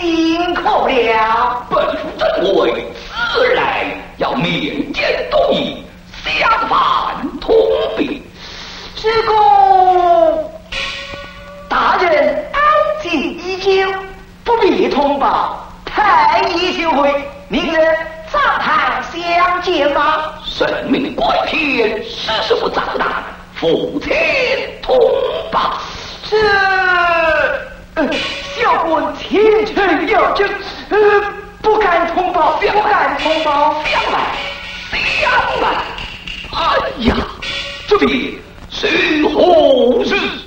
辛苦了。 本正为此来要面见东夷，相伴同病。 师公，大人安静已久，不必通报，太医就会，明日早堂相见吧。 神明怪天，实是不长大，父亲通报。 是。小官前程要紧，不敢通报，不敢通报。 相来！哎呀，这边是何事？